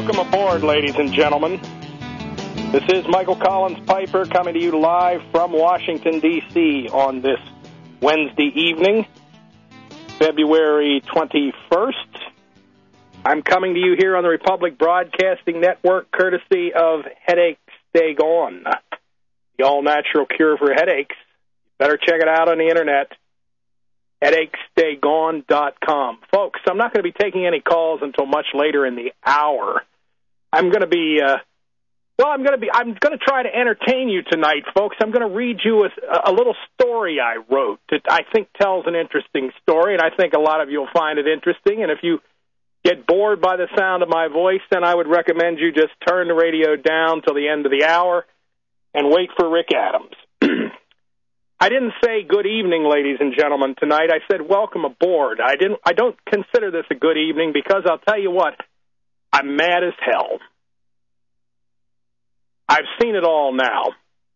Welcome aboard, ladies and gentlemen. This is Michael Collins Piper coming to you live from Washington, D.C. on this Wednesday evening, February 21st. I'm coming to you here on the Republic Broadcasting Network, courtesy of Headaches Stay Gone, the all-natural cure for headaches. Better check it out on the Internet, headachesstaygone.com. Folks, I'm not going to be taking any calls until much later in the hour. I'm going to try to entertain you tonight, folks. I'm going to read you a little story I wrote that I think tells an interesting story, and I think a lot of you will find it interesting. And if you get bored by the sound of my voice, then I would recommend you just turn the radio down till the end of the hour and wait for Rick Adams. I didn't say good evening, ladies and gentlemen, tonight. I said welcome aboard. I don't consider this a good evening because I'll tell you what, I'm mad as hell. I've seen it all now.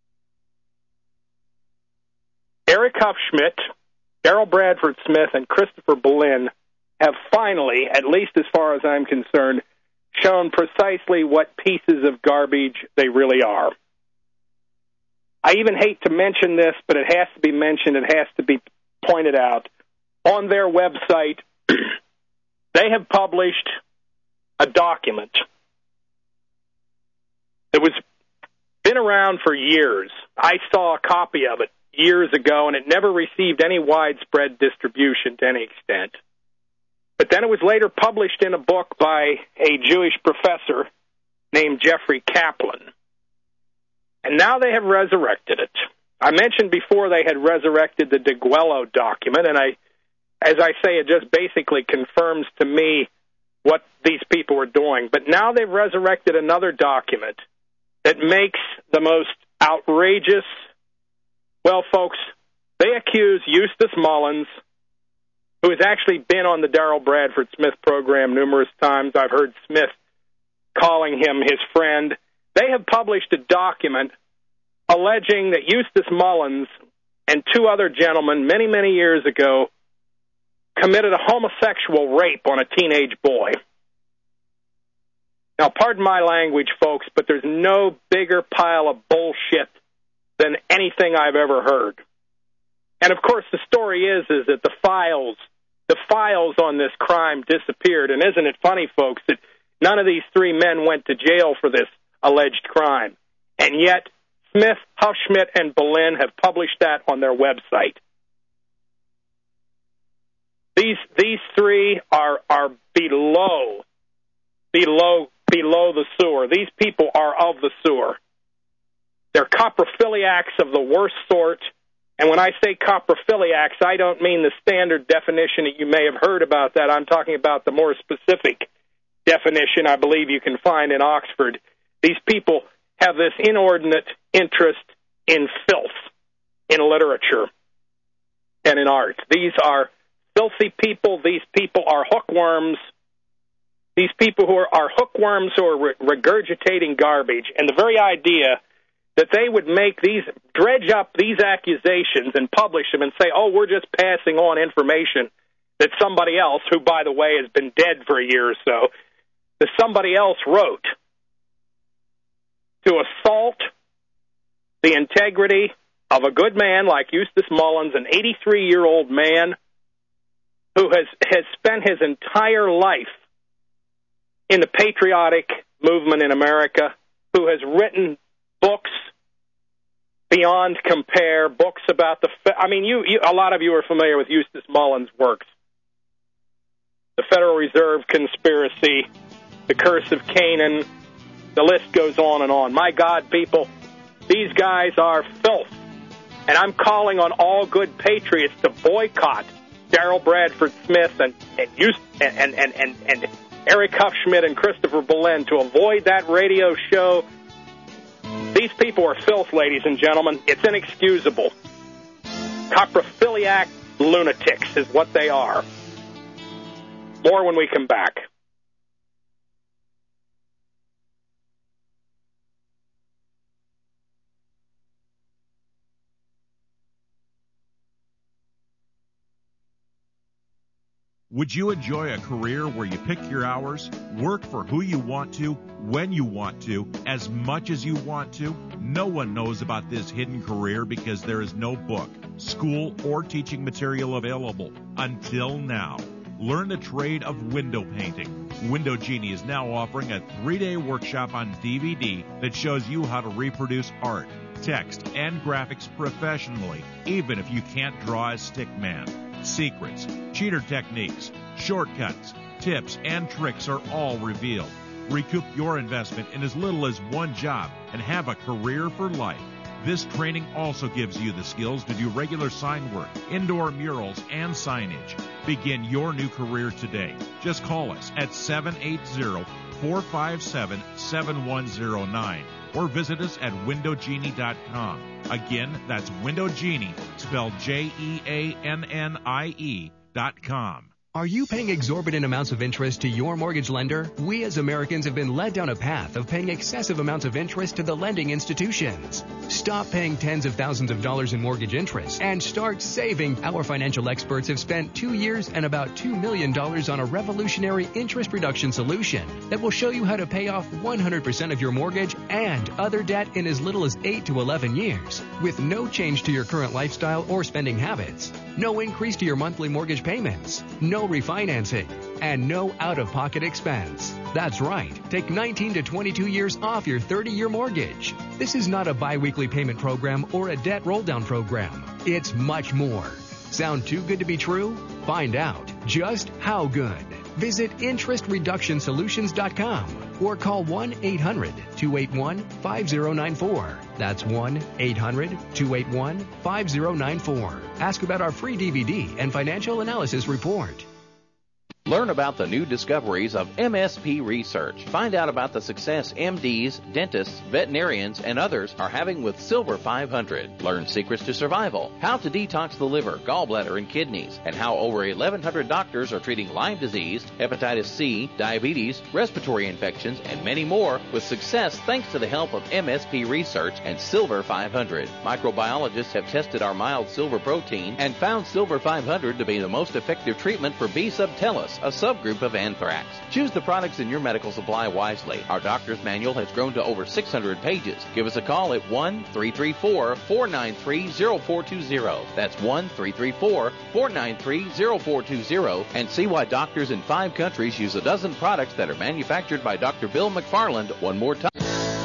Eric Hufschmidt, Daryl Bradford Smith, and Christopher Berlin have finally, at least as far as I'm concerned, shown precisely what pieces of garbage they really are. I even hate to mention this, but it has to be mentioned, it has to be pointed out. On their website, they have published a document that was been around for years. I saw a copy of it years ago, and it never received any widespread distribution to any extent. But then it was later published in a book by a Jewish professor named Jeffrey Kaplan. And now they have resurrected it. I mentioned before they had resurrected the DeGuello document, and as I say, it just basically confirms to me what these people are doing. But now they've resurrected another document that makes the most outrageous, well, folks, they accuse Eustace Mullins, who has actually been on the Daryl Bradford Smith program numerous times. I've heard Smith calling him his friend. They have published a document alleging that Eustace Mullins and two other gentlemen many, many years ago committed a homosexual rape on a teenage boy. Now, pardon my language, folks, but there's no bigger pile of bullshit than anything I've ever heard. And, of course, the story is that the files on this crime disappeared. And isn't it funny, folks, that none of these three men went to jail for this alleged crime? And yet, Smith, Hufschmidt, and Berlin have published that on their website. These three are below the sewer. These people are of the sewer. They're coprophiliacs of the worst sort. And when I say coprophiliacs, I don't mean the standard definition that you may have heard about that. I'm talking about the more specific definition I believe you can find in Oxford. These people have this inordinate interest in filth, in literature, and in art. These are filthy people. These people are hookworms. These people who are hookworms who are regurgitating garbage. And the very idea that they would dredge up these accusations and publish them and say, oh, we're just passing on information that somebody else, who, by the way, has been dead for a year or so, that somebody else wrote, to assault the integrity of a good man like Eustace Mullins, an 83-year-old man who has spent his entire life in the patriotic movement in America, who has written books beyond compare, books about a lot of you are familiar with Eustace Mullins' works. The Federal Reserve Conspiracy, The Curse of Canaan, the list goes on and on. My God, people, these guys are filth. And I'm calling on all good patriots to boycott Daryl Bradford Smith and Eric Hufschmidt and Christopher Berlin, to avoid that radio show. These people are filth, ladies and gentlemen. It's inexcusable. Coprophiliac lunatics is what they are. More when we come back. Would you enjoy a career where you pick your hours, work for who you want to, when you want to, as much as you want to? No one knows about this hidden career because there is no book, school, or teaching material available until now. Learn the trade of window painting. Window Genie is now offering a 3-day workshop on DVD that shows you how to reproduce art, text, and graphics professionally, even if you can't draw a stick man. Secrets, cheater techniques, shortcuts, tips, and tricks are all revealed. Recoup your investment in as little as one job and have a career for life. This training also gives you the skills to do regular sign work, indoor murals, and signage. Begin your new career today. Just call us at 780-457-7109 or visit us at windowgenie.com. Again, that's Window Genie, spelled JEANNIE.com. Are you paying exorbitant amounts of interest to your mortgage lender? We as Americans have been led down a path of paying excessive amounts of interest to the lending institutions. Stop paying tens of thousands of dollars in mortgage interest and start saving. Our financial experts have spent 2 years and about $2 million on a revolutionary interest reduction solution that will show you how to pay off 100% of your mortgage and other debt in as little as 8 to 11 years with no change to your current lifestyle or spending habits. No increase to your monthly mortgage payments, no refinancing, and no out-of-pocket expense. That's right. Take 19 to 22 years off your 30-year mortgage. This is not a bi-weekly payment program or a debt roll-down program. It's much more. Sound too good to be true? Find out just how good. Visit interestreductionsolutions.com or call 1-800-281-5094. That's 1-800-281-5094. Ask about our free DVD and financial analysis report. Learn about the new discoveries of MSP research. Find out about the success MDs, dentists, veterinarians, and others are having with Silver 500. Learn secrets to survival, how to detox the liver, gallbladder, and kidneys, and how over 1,100 doctors are treating Lyme disease, hepatitis C, diabetes, respiratory infections, and many more with success thanks to the help of MSP research and Silver 500. Microbiologists have tested our mild silver protein and found Silver 500 to be the most effective treatment for B. subtilis, a subgroup of anthrax. Choose the products in your medical supply wisely. Our doctor's manual has grown to over 600 pages. Give us a call at 1-334-493-0420. That's 1-334-493-0420 and see why doctors in 5 countries use a dozen products that are manufactured by Dr. Bill McFarland. One more time.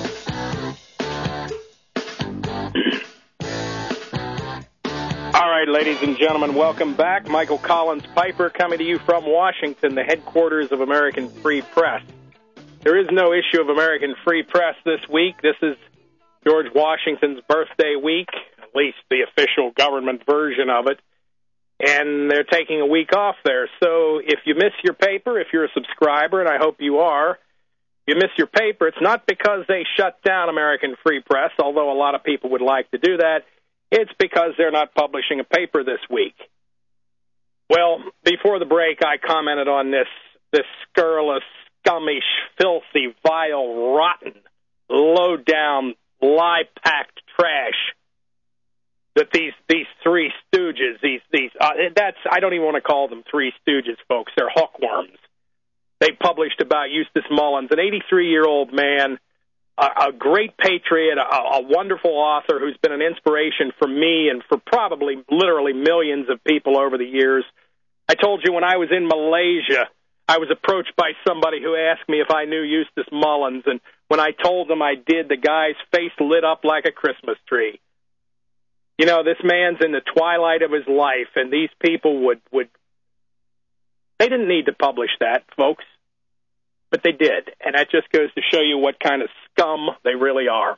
All right, ladies and gentlemen, welcome back. Michael Collins Piper coming to you from Washington, the headquarters of American Free Press. There is no issue of American Free Press this week. This is George Washington's birthday week, at least the official government version of it, and they're taking a week off there. So if you miss your paper, if you're a subscriber, and I hope you are, if you miss your paper, it's not because they shut down American Free Press, although a lot of people would like to do that. It's because they're not publishing a paper this week. Well, before the break, I commented on this scurrilous, scummish, filthy, vile, rotten, low-down, lie-packed trash that these three stooges, I don't even want to call them three stooges, folks. They're hookworms. They published about Eustace Mullins, an 83-year-old man, a great patriot, a wonderful author who's been an inspiration for me and for probably literally millions of people over the years. I told you when I was in Malaysia, I was approached by somebody who asked me if I knew Eustace Mullins, and when I told them I did, the guy's face lit up like a Christmas tree. You know, this man's in the twilight of his life, and these people would they didn't need to publish that, folks. But they did, and that just goes to show you what kind of scum they really are.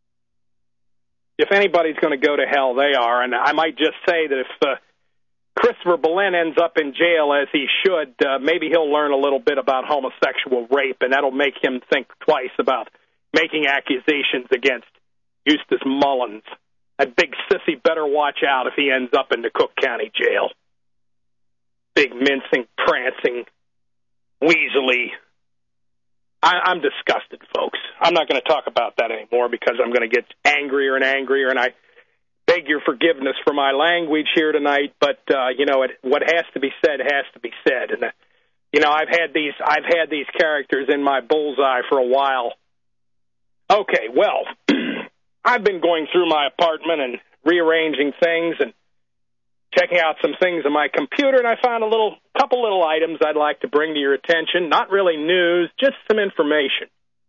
If anybody's going to go to hell, they are, and I might just say that if Christopher Belen ends up in jail, as he should, maybe he'll learn a little bit about homosexual rape, and that'll make him think twice about making accusations against Eustace Mullins. That big sissy better watch out if he ends up in the Cook County jail. Big mincing, prancing, weaselly. I'm disgusted, folks. I'm not going to talk about that anymore because I'm going to get angrier and angrier, and beg your forgiveness for my language here tonight, but what has to be said has to be said. And I've had these characters in my bullseye for a while. Okay, well, I've been going through my apartment and rearranging things and checking out some things on my computer, and I found a couple little items I'd like to bring to your attention. Not really news, just some information.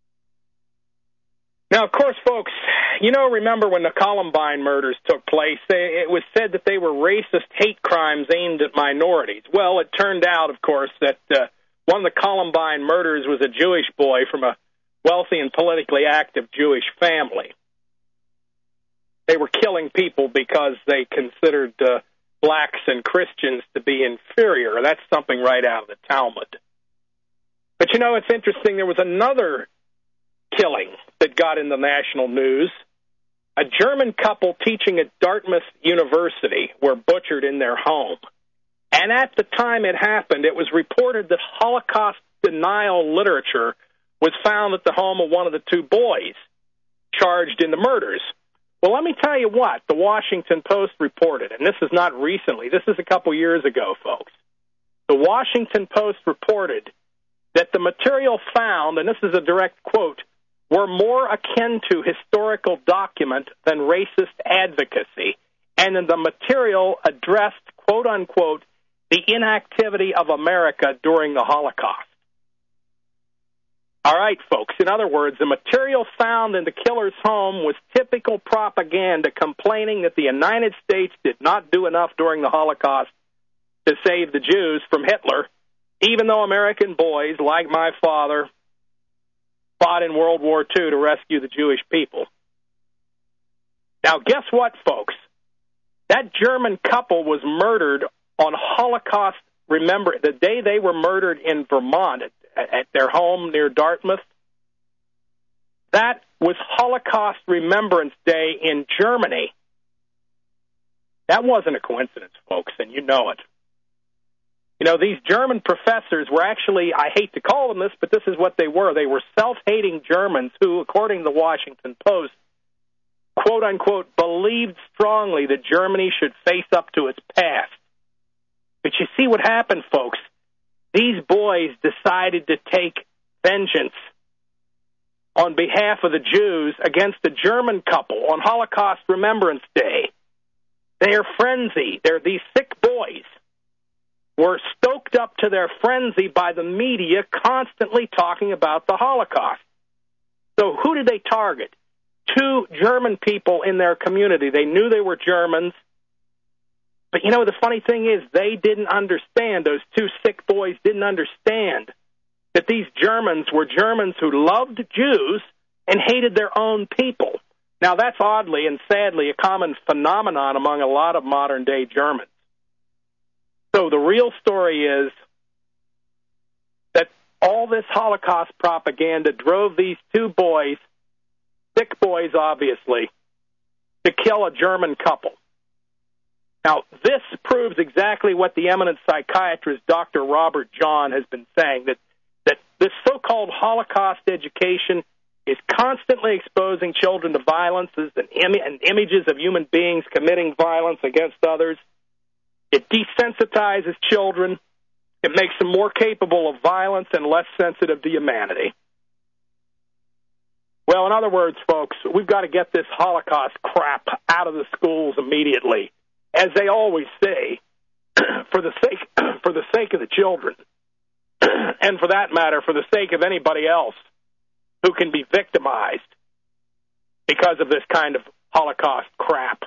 Now, of course, folks, remember when the Columbine murders took place, it was said that they were racist hate crimes aimed at minorities. Well, it turned out, of course, that one of the Columbine murders was a Jewish boy from a wealthy and politically active Jewish family. They were killing people because they considered blacks and Christians to be inferior. That's something right out of the Talmud. But it's interesting, there was another killing that got in the national news. A German couple teaching at Dartmouth University were butchered in their home. And at the time it happened, it was reported that Holocaust denial literature was found at the home of one of the two boys charged in the murders. Well, let me tell you what the Washington Post reported, and this is not recently, this is a couple years ago, folks. The Washington Post reported that the material found, and this is a direct quote, were more akin to historical document than racist advocacy, and in the material addressed, quote-unquote, the inactivity of America during the Holocaust. All right, folks. In other words, the material found in the killer's home was typical propaganda complaining that the United States did not do enough during the Holocaust to save the Jews from Hitler, even though American boys, like my father, fought in World War II to rescue the Jewish people. Now, guess what, folks? That German couple was murdered on Holocaust, remember, the day they were murdered in Vermont at their home near Dartmouth. That was Holocaust Remembrance Day in Germany. That wasn't a coincidence, folks, and you know it. These German professors were actually, I hate to call them this, but this is what they were. They were self-hating Germans who, according to the Washington Post, quote-unquote, believed strongly that Germany should face up to its past. But you see what happened, folks. These boys decided to take vengeance on behalf of the Jews against a German couple on Holocaust Remembrance Day. They are frenzied. These sick boys were stoked up to their frenzy by the media constantly talking about the Holocaust. So who did they target? Two German people in their community. They knew they were Germans. But, the funny thing is they didn't understand, those two sick boys didn't understand that these Germans were Germans who loved Jews and hated their own people. Now, that's oddly and sadly a common phenomenon among a lot of modern-day Germans. So the real story is that all this Holocaust propaganda drove these two boys, sick boys obviously, to kill a German couple. Now, this proves exactly what the eminent psychiatrist Dr. Robert John has been saying, that this so-called Holocaust education is constantly exposing children to violences and images of human beings committing violence against others. It desensitizes children. It makes them more capable of violence and less sensitive to humanity. Well, in other words, folks, we've got to get this Holocaust crap out of the schools immediately. As they always say, for the sake of the children, and for that matter, for the sake of anybody else who can be victimized because of this kind of Holocaust crap.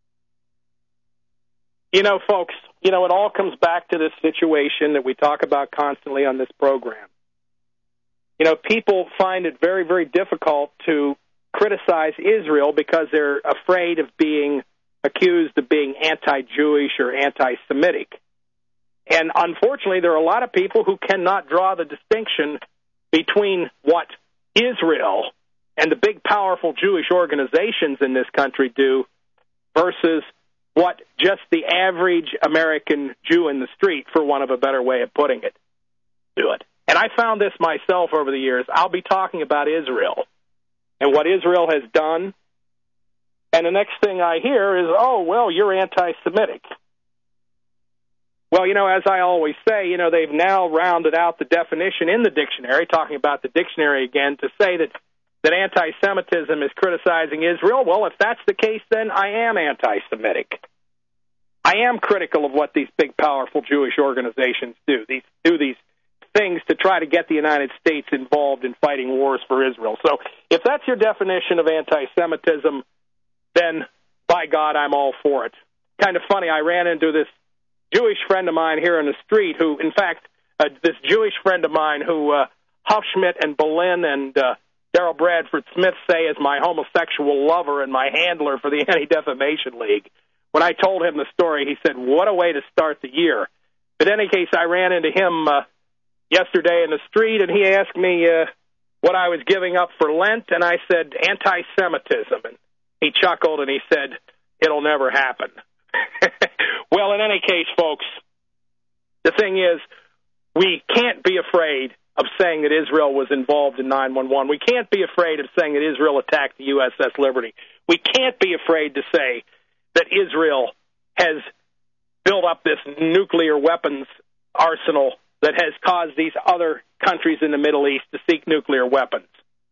Folks, it all comes back to this situation that we talk about constantly on this program. People find it very, very difficult to criticize Israel because they're afraid of being accused of being anti-Jewish or anti-Semitic. And unfortunately, there are a lot of people who cannot draw the distinction between what Israel and the big, powerful Jewish organizations in this country do versus what just the average American Jew in the street, for want of a better way of putting it, do it. And I found this myself over the years. I'll be talking about Israel and what Israel has done. And the next thing I hear is, oh, well, you're anti-Semitic. Well, as I always say, they've now rounded out the definition in the dictionary, talking about the dictionary again, to say that anti-Semitism is criticizing Israel. Well, if that's the case, then I am anti-Semitic. I am critical of what these big, powerful Jewish organizations do. These things to try to get the United States involved in fighting wars for Israel. So if that's your definition of anti-Semitism, then, by God, I'm all for it. Kind of funny, I ran into this Jewish friend of mine here in the street who, in fact, this Jewish friend of mine who Huffschmidt and Boleyn and Daryl Bradford Smith say is my homosexual lover and my handler for the Anti-Defamation League. When I told him the story, he said, what a way to start the year. But in any case, I ran into him yesterday in the street, and he asked me what I was giving up for Lent, and I said, anti-Semitism. And he chuckled, and he said, it'll never happen. Well, in any case, folks, the thing is, we can't be afraid of saying that Israel was involved in 9/11. We can't be afraid of saying that Israel attacked the USS Liberty. We can't be afraid to say that Israel has built up this nuclear weapons arsenal that has caused these other countries in the Middle East to seek nuclear weapons.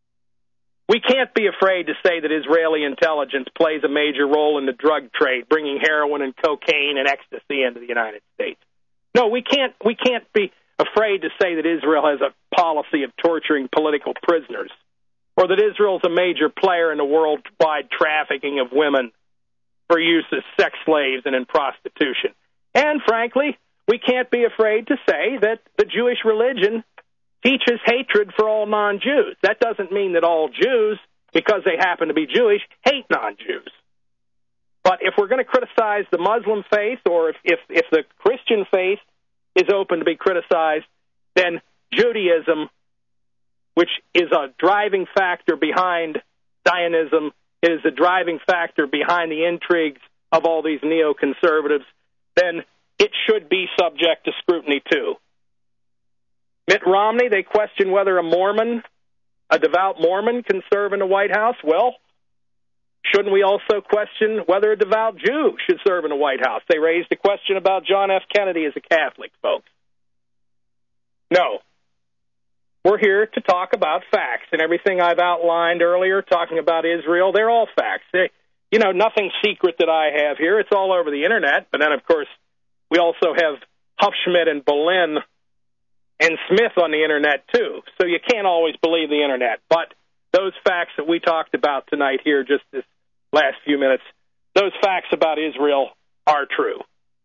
We can't be afraid to say that Israeli intelligence plays a major role in the drug trade, bringing heroin and cocaine and ecstasy into the United States. No, we can't be afraid to say that Israel has a policy of torturing political prisoners, or that Israel is a major player in the worldwide trafficking of women for use as sex slaves and in prostitution. And frankly, we can't be afraid to say that the Jewish religion teaches hatred for all non-Jews. That doesn't mean that all Jews, because they happen to be Jewish, hate non-Jews. But if we're going to criticize the Muslim faith, or if the Christian faith is open to be criticized, then Judaism, which is a driving factor behind Zionism, is a driving factor behind the intrigues of all these neoconservatives, then it should be subject to scrutiny too. Mitt Romney, they question whether a devout Mormon, can serve in the White House. Well, shouldn't we also question whether a devout Jew should serve in the White House? They raised a question about John F. Kennedy as a Catholic, folks. No. We're here to talk about facts, and everything I've outlined earlier, talking about Israel, they're all facts. Nothing secret that I have here. It's all over the Internet. But then, of course, we also have Huffschmidt and Boleyn and Smith on the Internet, too. So you can't always believe the Internet. But those facts that we talked about tonight here, just this last few minutes, those facts about Israel are true.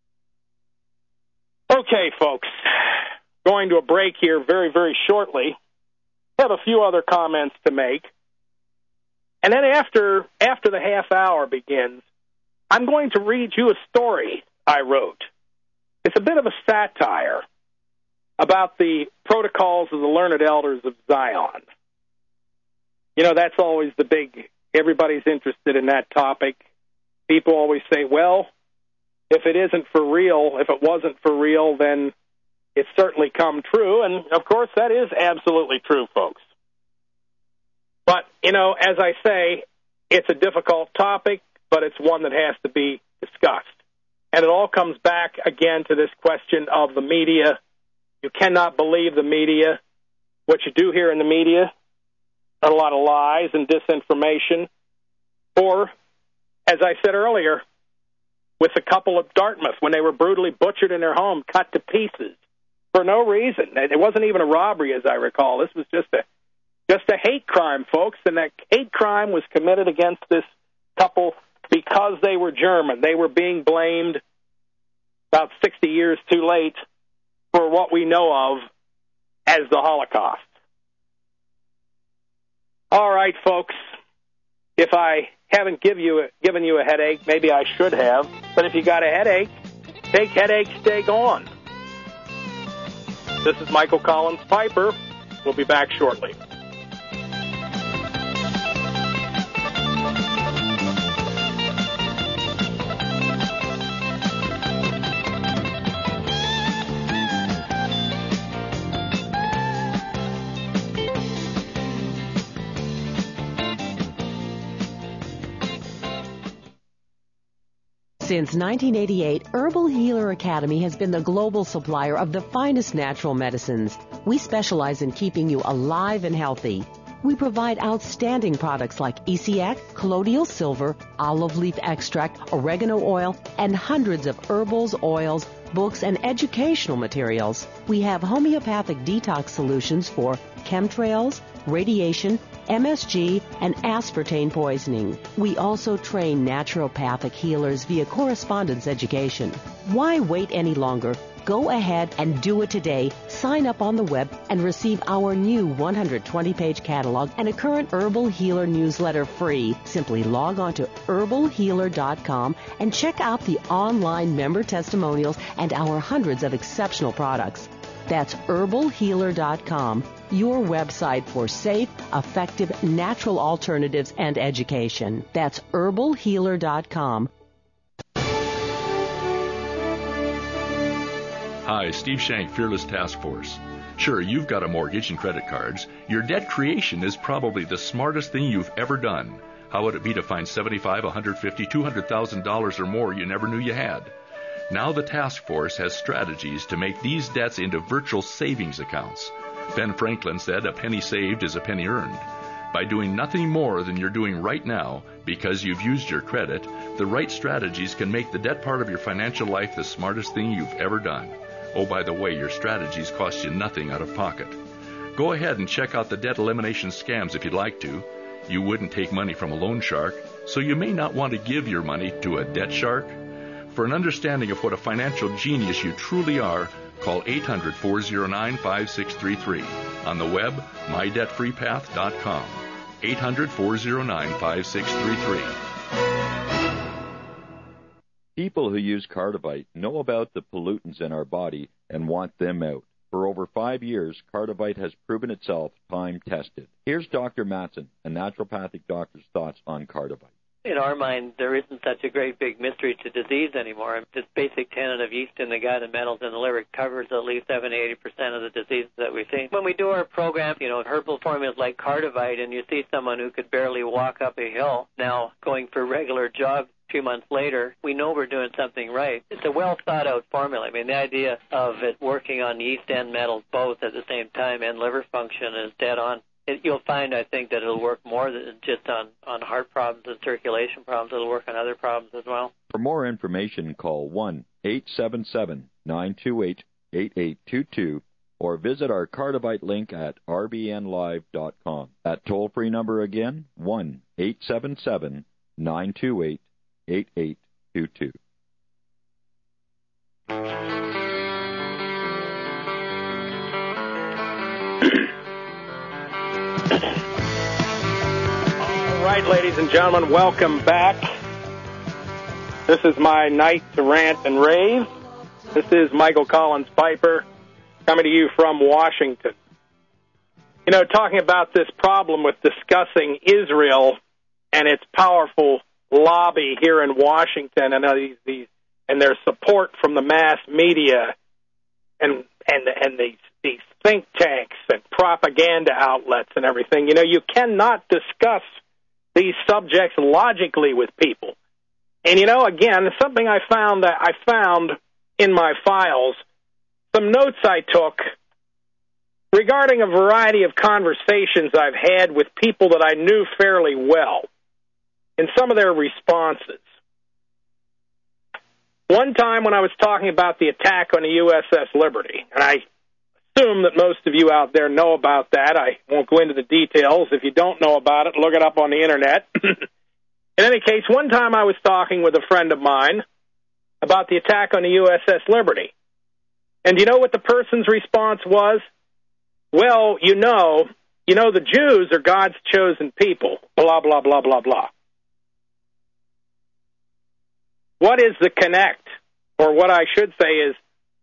Okay, folks, going to a break here very, very shortly. I have a few other comments to make. And then after the half hour begins, I'm going to read you a story I wrote. It's a bit of a satire about the protocols of the learned elders of Zion. That's always the big, everybody's interested in that topic. People always say, well, if it isn't for real, if it wasn't for real, then it's certainly come true. And, of course, that is absolutely true, folks. But, as I say, it's a difficult topic, but it's one that has to be discussed. And it all comes back, again, to this question of the media. You cannot believe the media. What you do hear in the media, a lot of lies and disinformation. Or, as I said earlier, with the couple of Dartmouth, when they were brutally butchered in their home, cut to pieces, for no reason. It wasn't even a robbery, as I recall. This was just a hate crime, folks, and that hate crime was committed against this couple because they were German. They were being blamed about 60 years too late for what we know of as the Holocaust. All right, folks, if I haven't given you a headache, maybe I should have, but if you got a headache, take Headache Stay Gone. This is Michael Collins Piper. We'll be back shortly. Since 1988, Herbal Healer Academy has been the global supplier of the finest natural medicines. We specialize in keeping you alive and healthy. We provide outstanding products like ECX, colloidal silver, olive leaf extract, oregano oil, and hundreds of herbals, oils, books, and educational materials. We have homeopathic detox solutions for chemtrails, radiation, MSG, and aspartame poisoning. We also train naturopathic healers via correspondence education. Why wait any longer? Go ahead and do it today. Sign up on the web and receive our new 120-page catalog and a current Herbal Healer newsletter free. Simply log on to herbalhealer.com and check out the online member testimonials and our hundreds of exceptional products. That's herbalhealer.com, your website for safe, effective, natural alternatives and education. That's herbalhealer.com. Hi, Steve Shank, Fearless Task Force. Sure, you've got a mortgage and credit cards. Your debt creation is probably the smartest thing you've ever done. How would it be to find $75,000, $150,000, $200,000 or more you never knew you had? Now the task force has strategies to make these debts into virtual savings accounts. Ben Franklin said, "A penny saved is a penny earned." By doing nothing more than you're doing right now because you've used your credit, the right strategies can make the debt part of your financial life the smartest thing you've ever done. Oh, by the way, your strategies cost you nothing out of pocket. Go ahead and check out the debt elimination scams if you'd like to. You wouldn't take money from a loan shark, so you may not want to give your money to a debt shark. For an understanding of what a financial genius you truly are, call 800-409-5633. On the web, mydebtfreepath.com. 800-409-5633. People who use Cardivite know about the pollutants in our body and want them out. For over 5 years, Cardivite has proven itself time-tested. Here's Dr. Matson, a naturopathic doctor's thoughts on Cardivite. In our mind, there isn't such a great big mystery to disease anymore. This basic tenet of yeast in the gut and metals in the liver covers at least 70-80% of the diseases that we see. When we do our program, herbal formulas like Cardivite, and you see someone who could barely walk up a hill now going for regular jogs 2 months later, we know we're doing something right. It's a well-thought-out formula. I mean, the idea of it working on yeast and metals both at the same time and liver function is dead on. You'll find, I think, that it'll work more than just on heart problems and circulation problems. It'll work on other problems as well. For more information, call 1-877-928-8822 or visit our Cardivite link at rbnlive.com. That toll-free number again, 1-877-928-8822. All right, ladies and gentlemen, welcome back. This is my night to rant and rave. This is Michael Collins Piper coming to you from Washington. Talking about this problem with discussing Israel and its powerful lobby here in Washington and these and their support from the mass media and these think tanks and propaganda outlets and everything. You cannot discuss these subjects logically with people. And, again, something I found in my files, some notes I took regarding a variety of conversations I've had with people that I knew fairly well and some of their responses. One time when I was talking about the attack on the USS Liberty, and I assume that most of you out there know about that. I won't go into the details. If you don't know about it, look it up on the Internet. In any case, one time I was talking with a friend of mine about the attack on the USS Liberty. And you know what the person's response was? Well, the Jews are God's chosen people, blah, blah, blah, blah, blah. What is the connect? Or what I should say is,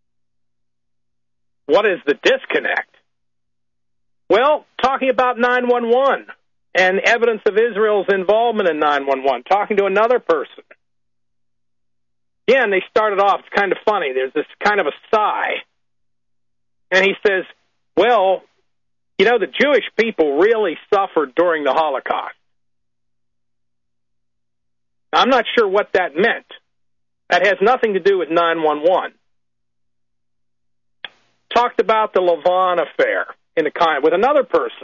what is the disconnect? Well, talking about 911 and evidence of Israel's involvement in 911, talking to another person. Again, they started off, it's kind of funny, there's this kind of a sigh. And he says, well, the Jewish people really suffered during the Holocaust. Now, I'm not sure what that meant. That has nothing to do with 911. Talked about the Lavon affair with another person.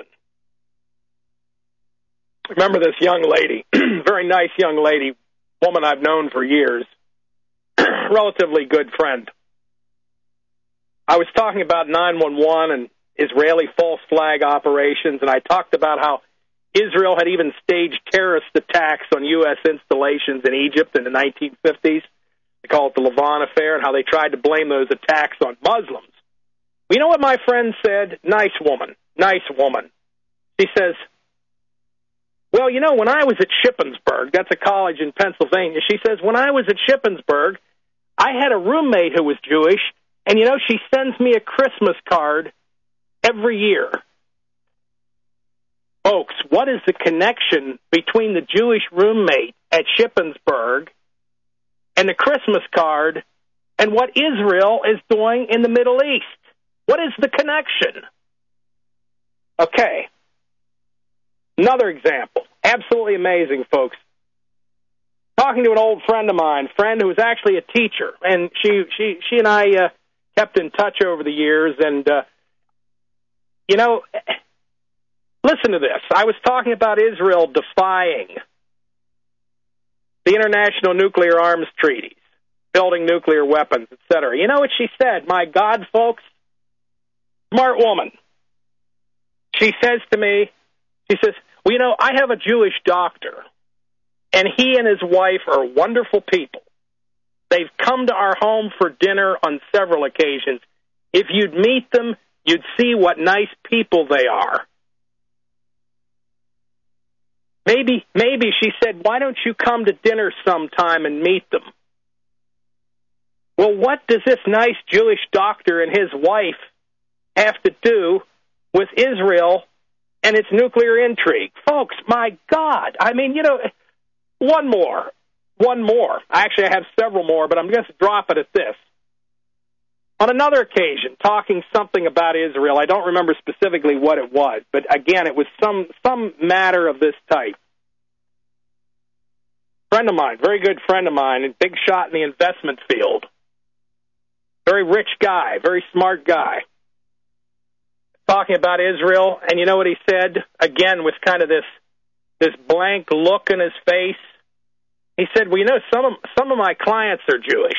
Remember this young lady, very nice young lady, woman I've known for years, relatively good friend. I was talking about 911 and Israeli false flag operations, and I talked about how Israel had even staged terrorist attacks on U.S. installations in Egypt in the 1950s. They call it the Lavon affair, and how they tried to blame those attacks on Muslims. You know what my friend said? Nice woman. She says, well, you know, when I was at Shippensburg, that's a college in Pennsylvania, she says, when I was at Shippensburg, I had a roommate who was Jewish, and, you know, she sends me a Christmas card every year. Folks, what is the connection between the Jewish roommate at Shippensburg and the Christmas card and what Israel is doing in the Middle East? What is the connection? Okay. Another example. Absolutely amazing, folks. Talking to an old friend of mine, who was actually a teacher, and she and I kept in touch over the years, and, you know, listen to this. I was talking about Israel defying the international nuclear arms treaties, building nuclear weapons, etc. You know what she said? My God, folks, smart woman. She says to me, she says, well, you know, I have a Jewish doctor, and he and his wife are wonderful people. They've come to our home for dinner on several occasions. If you'd meet them, you'd see what nice people they are. Maybe, she said, why don't you come to dinner sometime and meet them? Well, what does this nice Jewish doctor and his wife have to do with Israel and its nuclear intrigue? Folks, my God. I mean, you know, one more. Actually, I have several more, but I'm going to drop it at this. On another occasion, talking something about Israel, I don't remember specifically what it was, but again, it was some matter of this type. Friend of mine, very good friend of mine, and big shot in the investment field. Very rich guy, very smart guy. Talking about Israel, and you know what he said? Again, with kind of this blank look in his face. He said, well, you know, some of my clients are Jewish.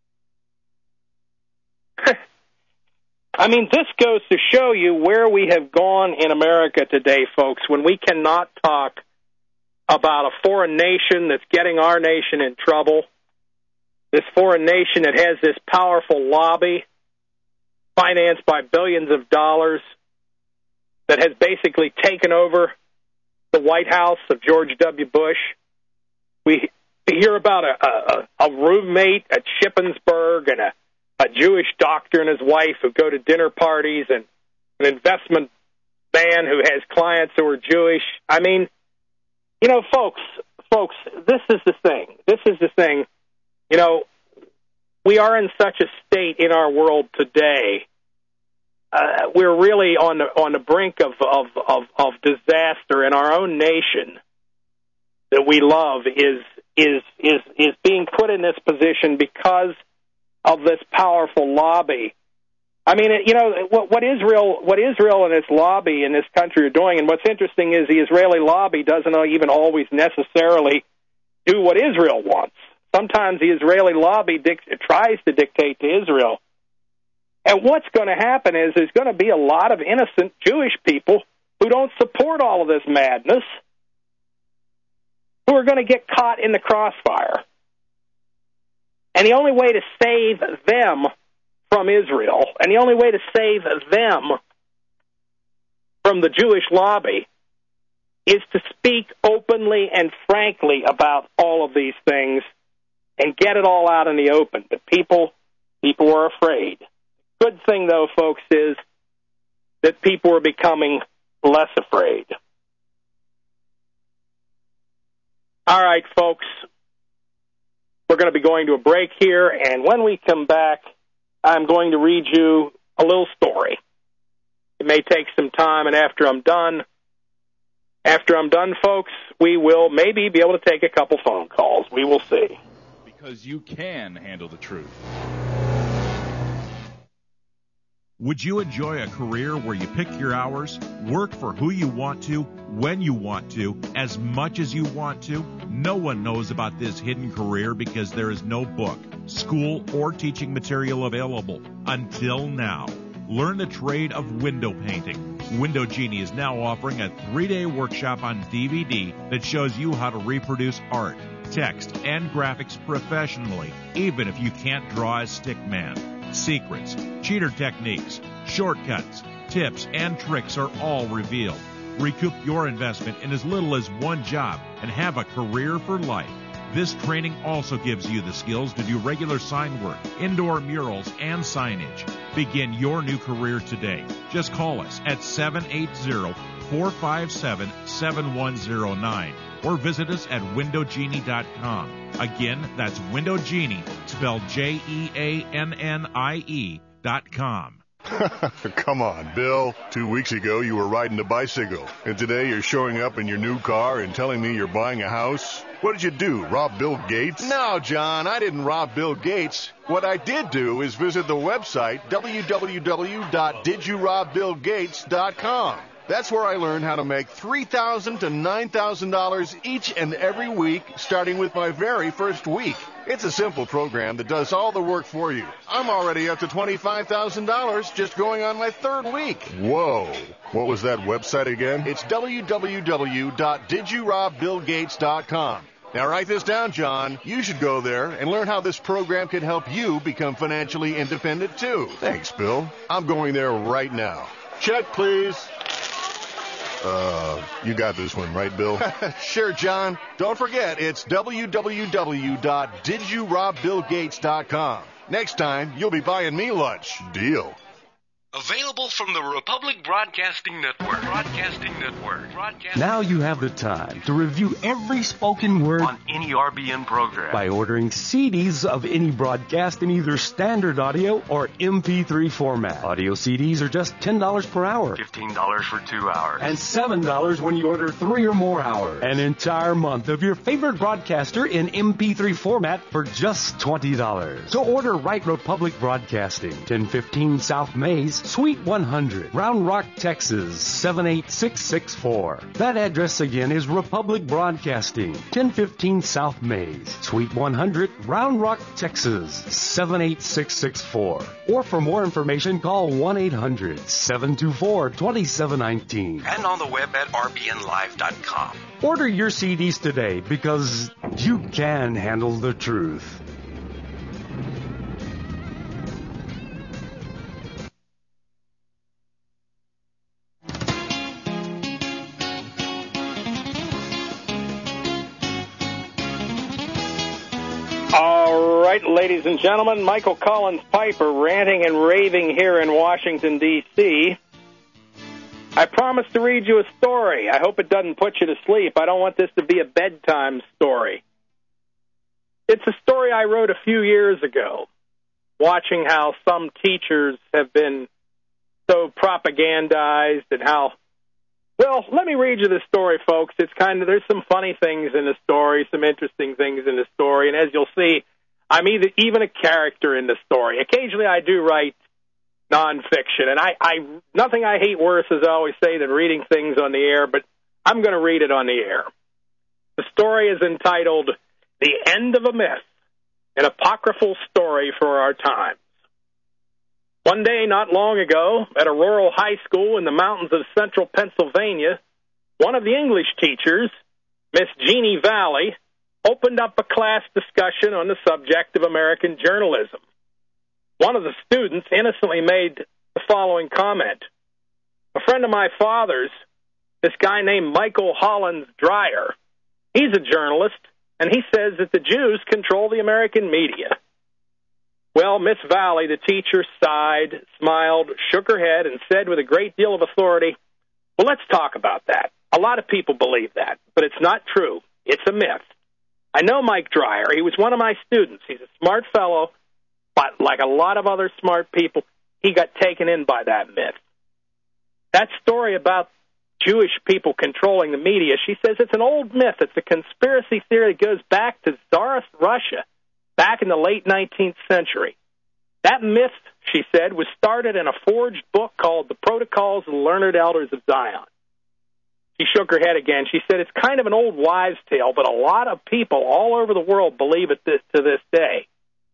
I mean, this goes to show you where we have gone in America today, folks, when we cannot talk about a foreign nation that's getting our nation in trouble, this foreign nation that has this powerful lobby financed by billions of dollars that has basically taken over the White House of George W. Bush. We hear about a roommate at Shippensburg and a Jewish doctor and his wife who go to dinner parties, and an investment man who has clients who are Jewish. I mean, you know, folks, this is the thing. You know, we are in such a state in our world today. We're really on the brink of disaster, and our own nation that we love is being put in this position because of this powerful lobby. I mean, you know, what Israel and its lobby in this country are doing, and what's interesting is the Israeli lobby doesn't even always necessarily do what Israel wants. Sometimes the Israeli lobby tries to dictate to Israel. And what's going to happen is there's going to be a lot of innocent Jewish people who don't support all of this madness, who are going to get caught in the crossfire. And the only way to save them from Israel, and the only way to save them from the Jewish lobby, is to speak openly and frankly about all of these things and get it all out in the open. But people are afraid. Good thing, though, folks, is that people are becoming less afraid. All right, folks, we're going to be going to a break here, and when we come back, I'm going to read you a little story. It may take some time, and after I'm done, folks, we will maybe be able to take a couple phone calls. We will see. because you can handle the truth. Would you enjoy a career where you pick your hours, work for who you want to, when you want to, as much as you want to? No one knows about this hidden career because there is no book, school, or teaching material available until now. Learn the trade of window painting. Window Genie is now offering a 3-day workshop on DVD that shows you how to reproduce art, text, and graphics professionally, even if you can't draw a stick man. Secrets, cheater techniques, shortcuts, tips, and tricks are all revealed. Recoup your investment in as little as one job and have a career for life. This training also gives you the skills to do regular sign work, indoor murals, and signage. Begin your new career today. Just call us at 780-457-7109 or visit us at windowgenie.com. Again, that's Window Genie, spelled JEANNIE.com. Come on, Bill. 2 weeks ago, you were riding a bicycle, and today you're showing up in your new car and telling me you're buying a house? What did you do, rob Bill Gates? No, John, I didn't rob Bill Gates. What I did do is visit the website, www.didyourobBillGates.com. That's where I learned how to make $3,000 to $9,000 each and every week, starting with my very first week. It's a simple program that does all the work for you. I'm already up to $25,000 just going on my third week. Whoa. What was that website again? It's www.didyourobBillGates.com. Now write this down, John. You should go there and learn how this program can help you become financially independent, too. Thanks, Bill. I'm going there right now. Check, please. You got this one, right, Bill? Sure, John. Don't forget, it's www.didyourobBillGates.com. Next time, you'll be buying me lunch. Deal. Available from the Republic Broadcasting Network. Now you have the time to review every spoken word on any RBN program by ordering CDs of any broadcast in either standard audio or MP3 format. Audio CDs are just $10 per hour. $15 for 2 hours. And $7 when you order 3 or more hours. An entire month of your favorite broadcaster in MP3 format for just $20. So order Right Republic Broadcasting, 1015 South Mays, Suite 100, Round Rock, Texas, 78664. That address again is Republic Broadcasting, 1015 South Mays, Suite 100, Round Rock, Texas, 78664. Or for more information, call 1-800-724-2719. And on the web at rbnlive.com. Order your CDs today because you can handle the truth. All right, ladies and gentlemen, Michael Collins Piper ranting and raving here in Washington, D.C. I promised to read you a story. I hope it doesn't put you to sleep. I don't want this to be a bedtime story. It's a story I wrote a few years ago, watching how some teachers have been so propagandized and how... Well, let me read you the story, folks. It's there's some funny things in the story, some interesting things in the story, and as you'll see, I'm even a character in the story. Occasionally I do write nonfiction, and nothing I hate worse, as I always say, than reading things on the air, but I'm going to read it on the air. The story is entitled, The End of a Myth, an apocryphal story for our times. One day not long ago, at a rural high school in the mountains of central Pennsylvania, one of the English teachers, Miss Jeannie Valley, opened up a class discussion on the subject of American journalism. One of the students innocently made the following comment. A friend of my father's, this guy named Michael Hollins Dreyer, he's a journalist, and he says that the Jews control the American media. Well, Miss Valley, the teacher, sighed, smiled, shook her head, and said with a great deal of authority, well, let's talk about that. A lot of people believe that, but it's not true. It's a myth. I know Mike Dreyer. He was one of my students. He's a smart fellow, but like a lot of other smart people, he got taken in by that myth. That story about Jewish people controlling the media, she says it's an old myth. It's a conspiracy theory that goes back to Tsarist Russia. back in the late 19th century. That myth, she said, was started in a forged book called The Protocols of the Learned Elders of Zion. She shook her head again. She said, it's kind of an old wives' tale, but a lot of people all over the world believe it to this day.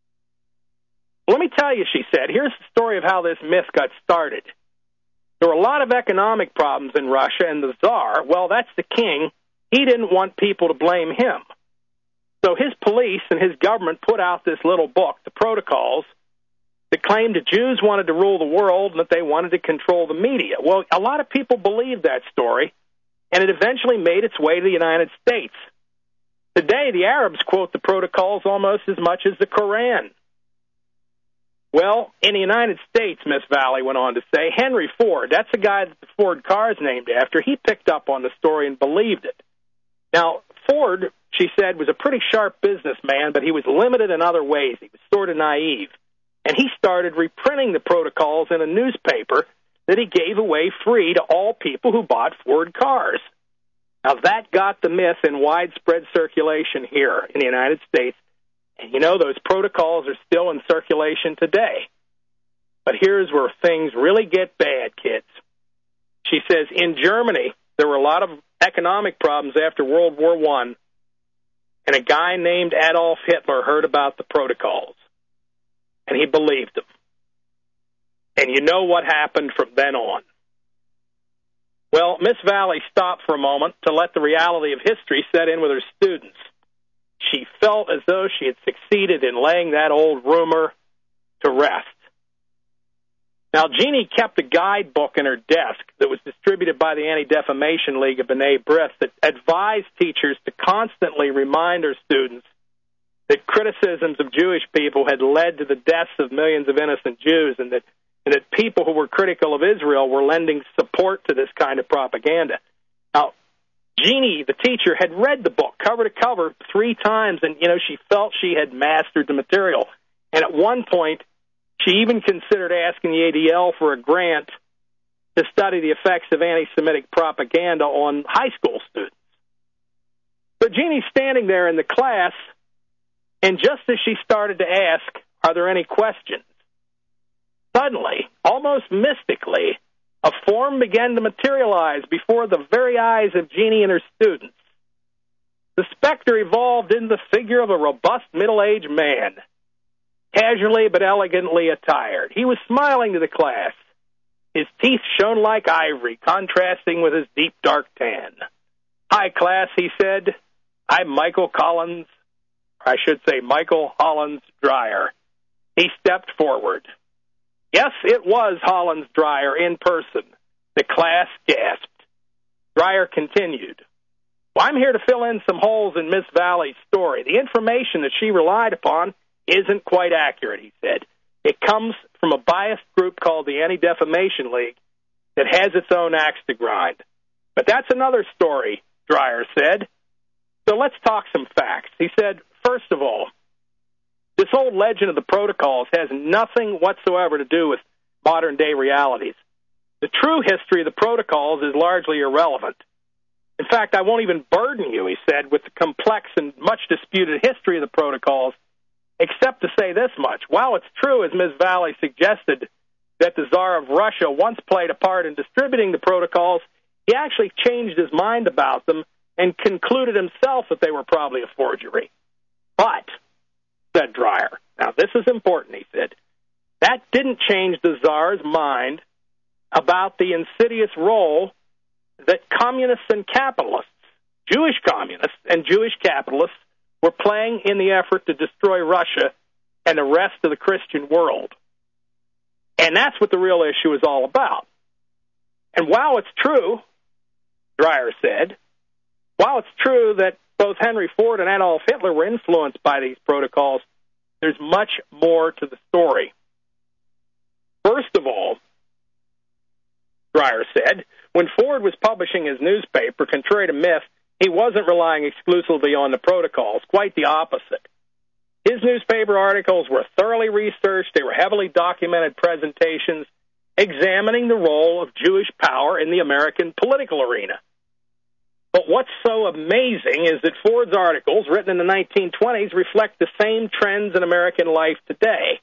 Let me tell you, she said, here's the story of how this myth got started. There were a lot of economic problems in Russia, and the Tsar, well, that's the king, he didn't want people to blame him. So his police and his government put out this little book, The Protocols, that claimed that Jews wanted to rule the world and that they wanted to control the media. Well, a lot of people believed that story, and it eventually made its way to the United States. Today, the Arabs quote the Protocols almost as much as the Koran. Well, in the United States, Miss Valley went on to say, Henry Ford, that's the guy that the Ford car is named after, he picked up on the story and believed it. Now, Ford, she said, was a pretty sharp businessman, but he was limited in other ways. He was sort of naive. And he started reprinting the Protocols in a newspaper that he gave away free to all people who bought Ford cars. Now, that got the myth in widespread circulation here in the United States. And, you know, those Protocols are still in circulation today. But here's where things really get bad, kids. She says, in Germany, there were a lot of economic problems after World War I, and a guy named Adolf Hitler heard about the Protocols. And he believed them. And you know what happened from then on. Well, Miss Valley stopped for a moment to let the reality of history set in with her students. She felt as though she had succeeded in laying that old rumor to rest. Now, Jeannie kept a guidebook in her desk that was distributed by the Anti-Defamation League of B'nai B'rith that advised teachers to constantly remind their students that criticisms of Jewish people had led to the deaths of millions of innocent Jews, and that people who were critical of Israel were lending support to this kind of propaganda. Now, Jeannie, the teacher, had read the book cover to cover 3 times, and, you know, she felt she had mastered the material. And at one point, she even considered asking the ADL for a grant to study the effects of anti-Semitic propaganda on high school students. So Jeannie's standing there in the class, and just as she started to ask, are there any questions? Suddenly, almost mystically, a form began to materialize before the very eyes of Jeannie and her students. The specter evolved into the figure of a robust middle-aged man, casually but elegantly attired. He was smiling to the class. His teeth shone like ivory, contrasting with his deep, dark tan. Hi, class, he said. I'm Michael Collins. I should say Michael Hollins Dreyer. He stepped forward. Yes, it was Hollins Dreyer in person. The class gasped. Dreyer continued. Well, I'm here to fill in some holes in Miss Valley's story. The information that she relied upon isn't quite accurate, he said. It comes from a biased group called the Anti-Defamation League that has its own axe to grind. But that's another story, Dreyer said. So let's talk some facts. He said, first of all, this old legend of the Protocols has nothing whatsoever to do with modern-day realities. The true history of the Protocols is largely irrelevant. In fact, I won't even burden you, he said, with the complex and much-disputed history of the Protocols, except to say this much. While it's true, as Ms. Valley suggested, that the Tsar of Russia once played a part in distributing the Protocols, he actually changed his mind about them and concluded himself that they were probably a forgery. But, said Dreyer, now this is important, he said, that didn't change the Tsar's mind about the insidious role that communists and capitalists, Jewish communists and Jewish capitalists, were playing in the effort to destroy Russia and the rest of the Christian world. And that's what the real issue is all about. And while it's true, Dreyer said, while it's true that both Henry Ford and Adolf Hitler were influenced by these Protocols, there's much more to the story. First of all, Dreyer said, when Ford was publishing his newspaper, contrary to myth, he wasn't relying exclusively on the Protocols, quite the opposite. His newspaper articles were thoroughly researched, they were heavily documented presentations examining the role of Jewish power in the American political arena. But what's so amazing is that Ford's articles, written in the 1920s, reflect the same trends in American life today.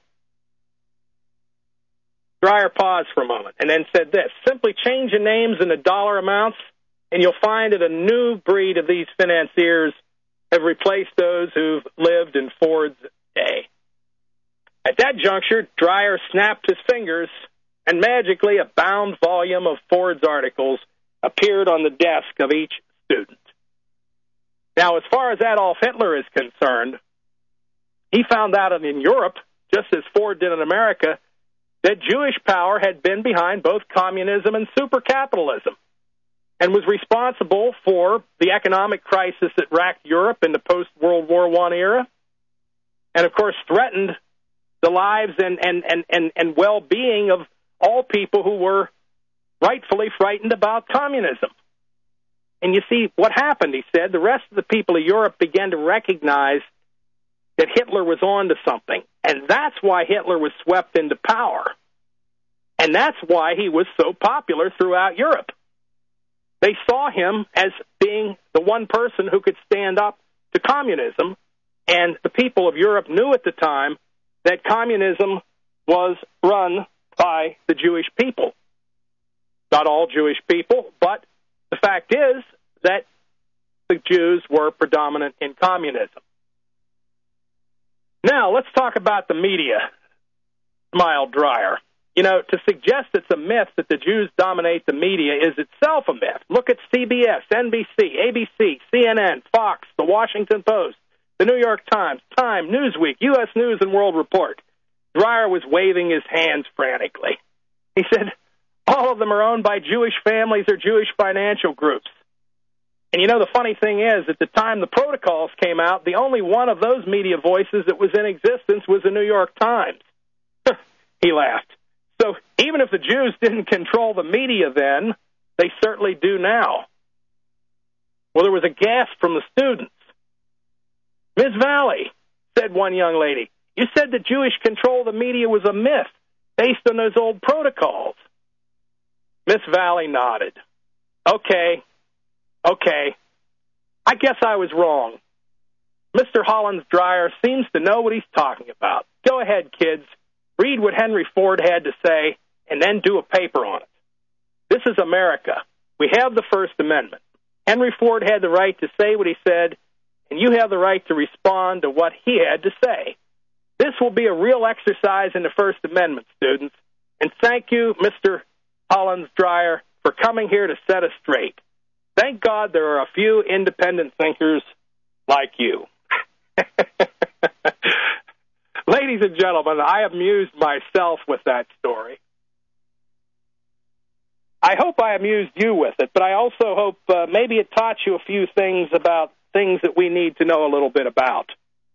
Dreyer paused for a moment and then said this: simply change the names and the dollar amounts, and you'll find that a new breed of these financiers have replaced those who've lived in Ford's day. At that juncture, Dreyer snapped his fingers, and magically a bound volume of Ford's articles appeared on the desk of each student. Now, as far as Adolf Hitler is concerned, he found out in Europe, just as Ford did in America, that Jewish power had been behind both communism and supercapitalism and was responsible for the economic crisis that racked Europe in the post-World War I era, and, of course, threatened the lives and well-being of all people who were rightfully frightened about communism. And you see, what happened, he said, the rest of the people of Europe began to recognize that Hitler was on to something, and that's why Hitler was swept into power. And that's why he was so popular throughout Europe. They saw him as being the one person who could stand up to communism, and the people of Europe knew at the time that communism was run by the Jewish people. Not all Jewish people, but the fact is that the Jews were predominant in communism. Now, let's talk about the media, smiled Dreyer. You know, to suggest it's a myth that the Jews dominate the media is itself a myth. Look at CBS, NBC, ABC, CNN, Fox, The Washington Post, The New York Times, Time, Newsweek, U.S. News and World Report. Dreyer was waving his hands frantically. He said, all of them are owned by Jewish families or Jewish financial groups. And you know, the funny thing is, at the time the protocols came out, the only one of those media voices that was in existence was the New York Times. He laughed. So even if the Jews didn't control the media then, they certainly do now. Well, there was a gasp from the students. Ms. Valley, said one young lady, you said that Jewish control of the media was a myth based on those old protocols. Miss Valley nodded. Okay. I guess I was wrong. Mr. Hollins Dreyer seems to know what he's talking about. Go ahead, kids. Read what Henry Ford had to say, and then do a paper on it. This is America. We have the First Amendment. Henry Ford had the right to say what he said, and you have the right to respond to what he had to say. This will be a real exercise in the First Amendment, students. And thank you, Mr. Hollins Dreyer, for coming here to set us straight. Thank God there are a few independent thinkers like you. Ladies and gentlemen, I amused myself with that story. I hope I amused you with it, but I also hope maybe it taught you a few things about things that we need to know a little bit about.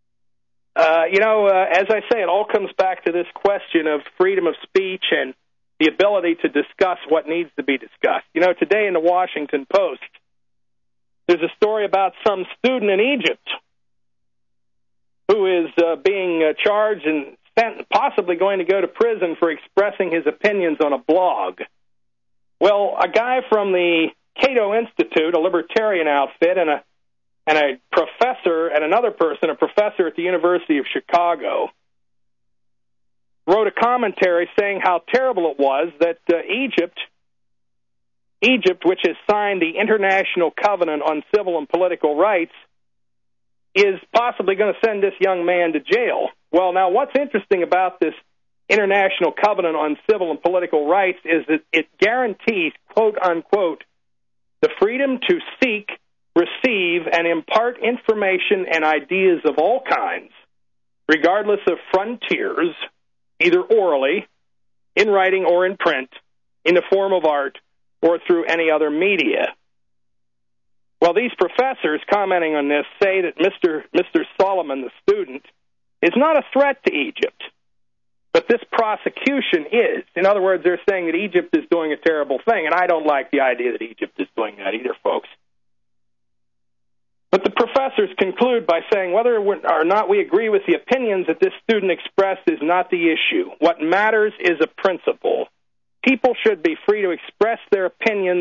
As I say, it all comes back to this question of freedom of speech and the ability to discuss what needs to be discussed. You know, today in the Washington Post, there's a story about some student in Egypt who is being charged and possibly going to go to prison for expressing his opinions on a blog. Well, a guy from the Cato Institute, a libertarian outfit, and a professor, and another person, a professor at the University of Chicago, wrote a commentary saying how terrible it was that Egypt, which has signed the International Covenant on Civil and Political Rights, is possibly going to send this young man to jail. Well, now, what's interesting about this International Covenant on Civil and Political Rights is that it guarantees, quote, unquote, the freedom to seek, receive, and impart information and ideas of all kinds, regardless of frontiers, either orally, in writing or in print, in the form of art, or through any other media. Well, these professors commenting on this say that Mr. Solomon, the student, is not a threat to Egypt, but this prosecution is. In other words, they're saying that Egypt is doing a terrible thing, and I don't like the idea that Egypt is doing that either, folks. But the professors conclude by saying whether or not we agree with the opinions that this student expressed is not the issue. What matters is a principle. People should be free to express their opinions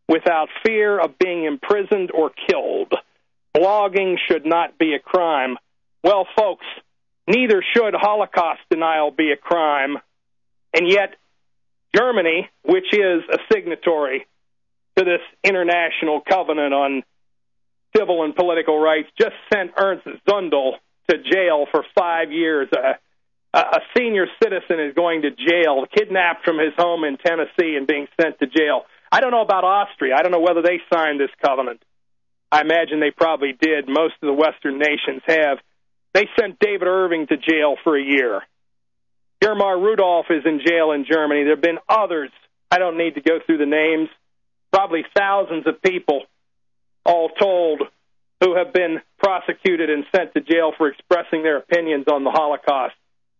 without fear of being imprisoned or killed. Blogging should not be a crime. Well, folks, neither should Holocaust denial be a crime. And yet, Germany, which is a signatory to this international covenant on civil and political rights, just sent Ernst Zundel to jail for 5 years. A senior citizen is going to jail, kidnapped from his home in Tennessee and being sent to jail. I don't know about Austria. I don't know whether they signed this covenant. I imagine they probably did. Most of the Western nations have. They sent David Irving to jail for a year. Germar Rudolph is in jail in Germany. There have been others. I don't need to go through the names. Probably thousands of people, all told, who have been prosecuted and sent to jail for expressing their opinions on the Holocaust.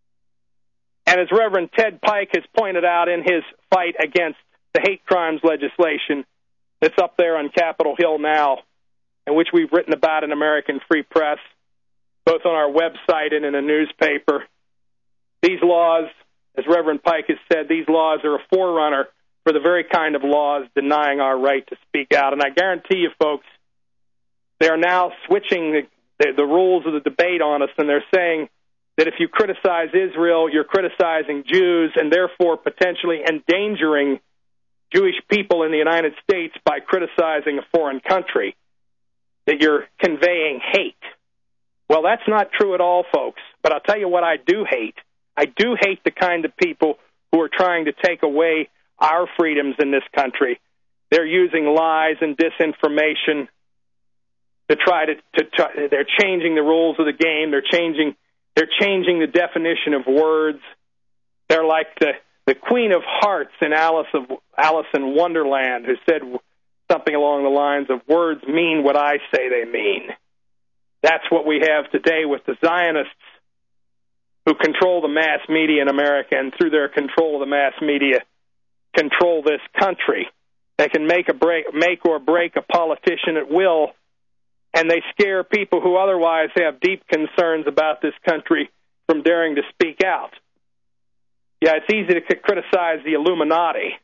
And as Reverend Ted Pike has pointed out in his fight against the hate crimes legislation that's up there on Capitol Hill now, and which we've written about in American Free Press, both on our website and in a newspaper, these laws, as Reverend Pike has said, these laws are a forerunner for the very kind of laws denying our right to speak out. And I guarantee you, folks, they are now switching the rules of the debate on us, and they're saying that if you criticize Israel, you're criticizing Jews and therefore potentially endangering Jewish people in the United States by criticizing a foreign country, that you're conveying hate. Well, that's not true at all, folks. But I'll tell you what I do hate. I do hate the kind of people who are trying to take away our freedoms in this country. They're using lies and disinformation to try to they're changing the rules of the game. They're changing the definition of words. They're like the Queen of Hearts in Alice in Wonderland, who said something along the lines of, words mean what I say they mean. That's what we have today with the Zionists who control the mass media in America, and through their control of the mass media, control this country. They can make or break a politician at will, and they scare people who otherwise have deep concerns about this country from daring to speak out. Yeah, it's easy to criticize the Illuminati,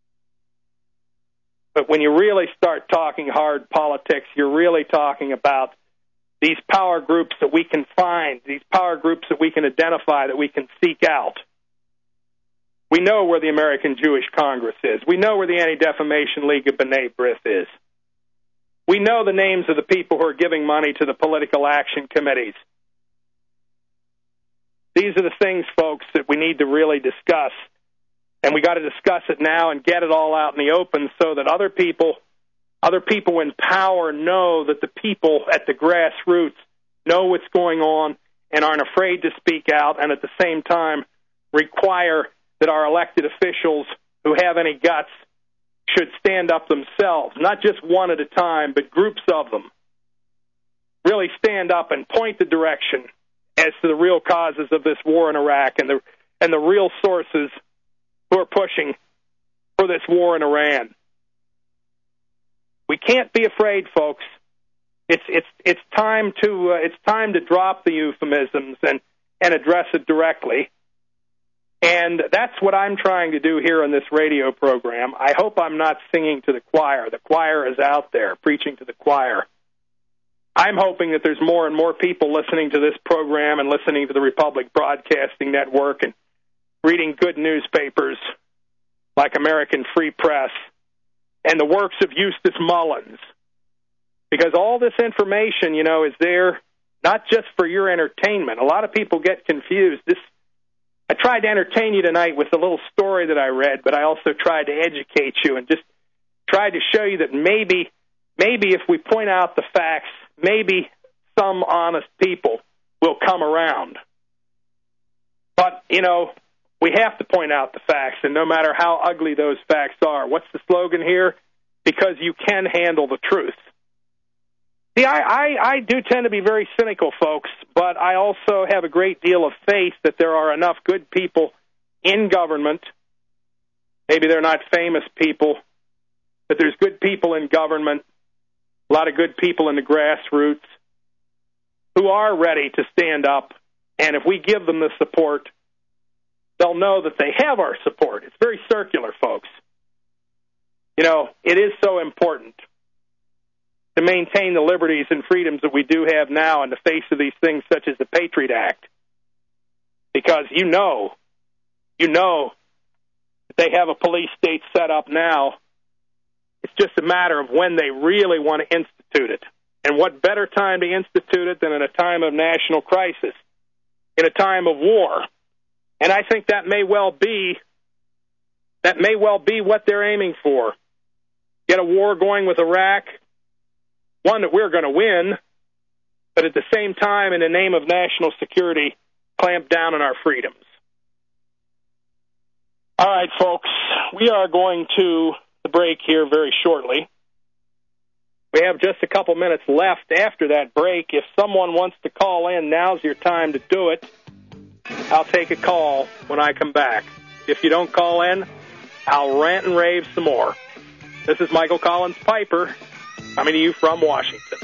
but when you really start talking hard politics, you're really talking about these power groups that we can find, these power groups that we can identify, that we can seek out. We know where the American Jewish Congress is. We know where the Anti-Defamation League of B'nai B'rith is. We know the names of the people who are giving money to the political action committees. These are the things, folks, that we need to really discuss. And we got to discuss it now and get it all out in the open so that other people in power know that the people at the grassroots know what's going on and aren't afraid to speak out, and at the same time require that our elected officials who have any guts should stand up themselves, not just one at a time, but groups of them. Really stand up and point the direction as to the real causes of this war in Iraq and the real sources who are pushing for this war in Iran. We can't be afraid, folks. It's time to drop the euphemisms and address it directly. And that's what I'm trying to do here on this radio program. I hope I'm not singing to the choir. The choir is out there preaching to the choir. I'm hoping that there's more and more people listening to this program and listening to the Republic Broadcasting Network and reading good newspapers like American Free Press and the works of Eustace Mullins. Because all this information, is there not just for your entertainment. A lot of people get confused. I tried to entertain you tonight with a little story that I read, but I also tried to educate you and just tried to show you that maybe if we point out the facts, maybe some honest people will come around. But, we have to point out the facts, and no matter how ugly those facts are. What's the slogan here? Because you can handle the truth. See, I do tend to be very cynical, folks, but I also have a great deal of faith that there are enough good people in government. Maybe they're not famous people, but there's good people in government, a lot of good people in the grassroots who are ready to stand up, and if we give them the support, they'll know that they have our support. It's very circular, folks. It is so important to maintain the liberties and freedoms that we do have now in the face of these things such as the Patriot Act. Because you know that they have a police state set up now. It's just a matter of when they really want to institute it. And what better time to institute it than in a time of national crisis, in a time of war. And I think that may well be what they're aiming for. Get a war going with Iraq, one that we're going to win, but at the same time, in the name of national security, clamp down on our freedoms. All right, folks, we are going to the break here very shortly. We have just a couple minutes left after that break. If someone wants to call in, now's your time to do it. I'll take a call when I come back. If you don't call in, I'll rant and rave some more. This is Michael Collins Piper, coming to you from Washington.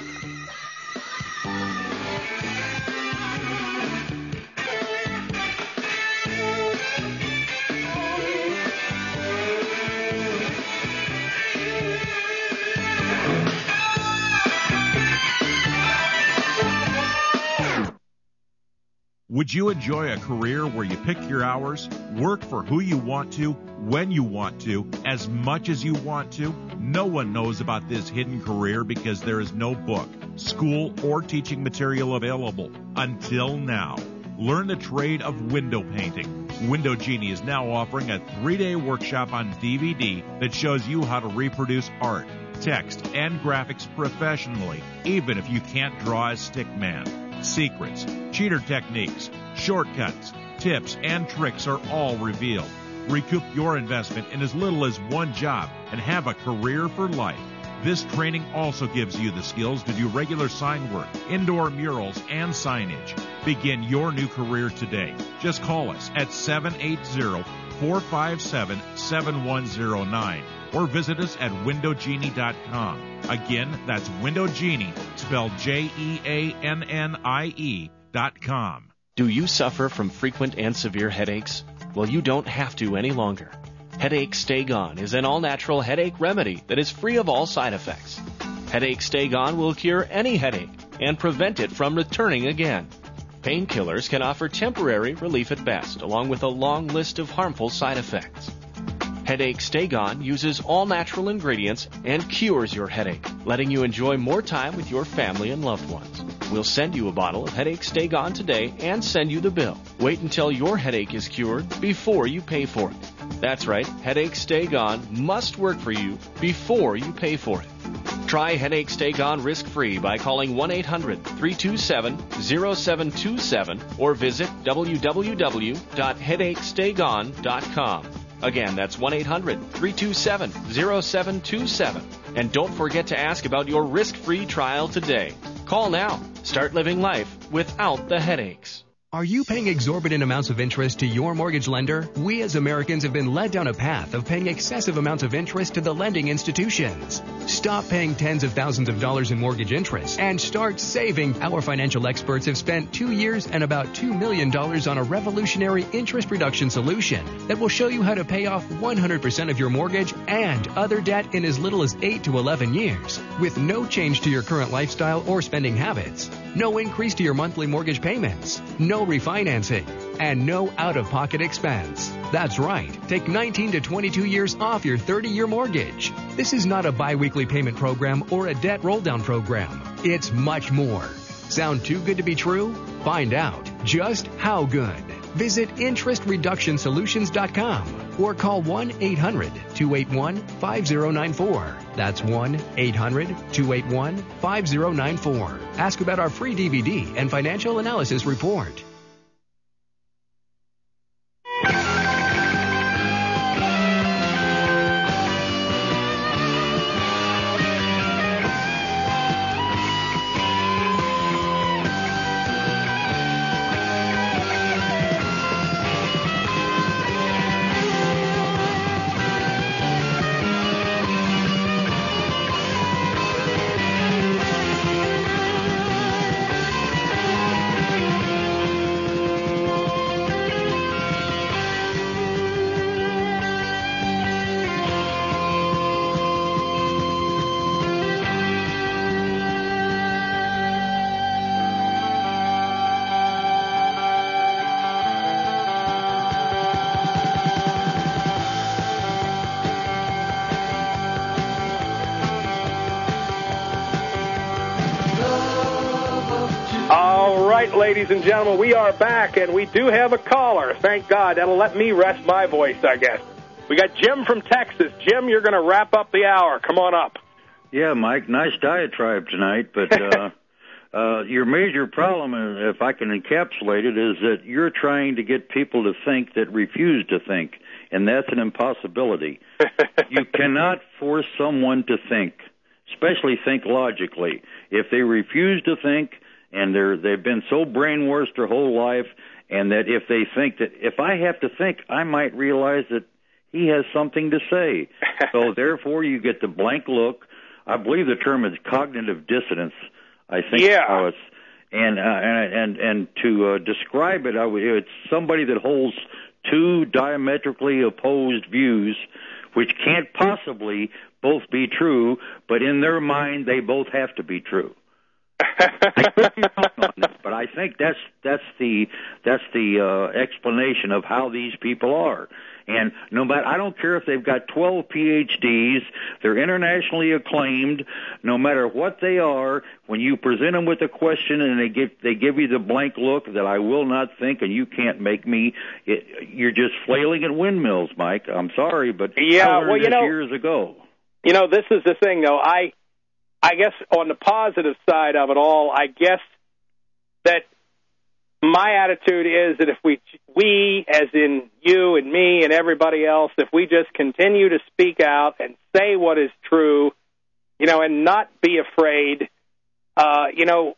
Would you enjoy a career where you pick your hours, work for who you want to, when you want to, as much as you want to? No one knows about this hidden career because there is no book, school, or teaching material available until now. Learn the trade of window painting. Window Genie is now offering a 3-day workshop on DVD that shows you how to reproduce art, text, and graphics professionally, even if you can't draw a stick man. Secrets, cheater techniques, shortcuts, tips, and tricks are all revealed. Recoup your investment in as little as one job and have a career for life. This training also gives you the skills to do regular sign work, indoor murals, and signage. Begin your new career today. Just call us at 780-457-7109 or visit us at windowgenie.com. Again, that's Window Genie, spelled JEANNIE.com. Do you suffer from frequent and severe headaches? Well, you don't have to any longer. Headache Stay Gone is an all-natural headache remedy that is free of all side effects. Headache Stay Gone will cure any headache and prevent it from returning again. Painkillers can offer temporary relief at best, along with a long list of harmful side effects. Headache Stay Gone uses all natural ingredients and cures your headache, letting you enjoy more time with your family and loved ones. We'll send you a bottle of Headache Stay Gone today and send you the bill. Wait until your headache is cured before you pay for it. That's right, Headache Stay Gone must work for you before you pay for it. Try Headache Stay Gone risk-free by calling 1-800-327-0727 or visit www.headachestaygone.com. Again, that's 1-800-327-0727. And don't forget to ask about your risk-free trial today. Call now. Start living life without the headaches. Are you paying exorbitant amounts of interest to your mortgage lender? We as Americans have been led down a path of paying excessive amounts of interest to the lending institutions. Stop paying tens of thousands of dollars in mortgage interest and start saving. Our financial experts have spent 2 years and about $2 million on a revolutionary interest reduction solution that will show you how to pay off 100% of your mortgage and other debt in as little as 8 to 11 years with no change to your current lifestyle or spending habits. No increase to your monthly mortgage payments, no refinancing, and no out-of-pocket expense. That's right. Take 19 to 22 years off your 30-year mortgage. This is not a biweekly payment program or a debt roll-down program. It's much more. Sound too good to be true? Find out just how good. Visit interestreductionsolutions.com or call 1-800-281-5094. That's 1-800-281-5094. Ask about our free DVD and financial analysis report. right, ladies and gentlemen, we are back, and we do have a caller. Thank God. That'll let me rest my voice, I guess. We got Jim from Texas. Jim, you're going to wrap up the hour. Come on up. Yeah, Mike, nice diatribe tonight, but your major problem, if I can encapsulate it, is that you're trying to get people to think that refuse to think, and that's an impossibility. You cannot force someone to think, especially think logically. If they refuse to think, and they've been so brainwashed their whole life, and that if they think that if I have to think, I might realize that he has something to say. So therefore, you get the blank look. I believe the term is cognitive dissonance. I think how it's and to describe it, it's somebody that holds two diametrically opposed views, which can't possibly both be true, but in their mind they both have to be true. But I think that's the explanation of how these people are. And no matter, I don't care if they've got 12 PhDs, they're internationally acclaimed. No matter what they are, when you present them with a question and they give you the blank look that I will not think and you can't make me, you're just flailing at windmills, Mike. I'm sorry, but I learned this years ago. You know, this is the thing, though. I guess on the positive side of it all, I guess that my attitude is that if we, as in you and me and everybody else, if we just continue to speak out and say what is true, you know, and not be afraid, you know,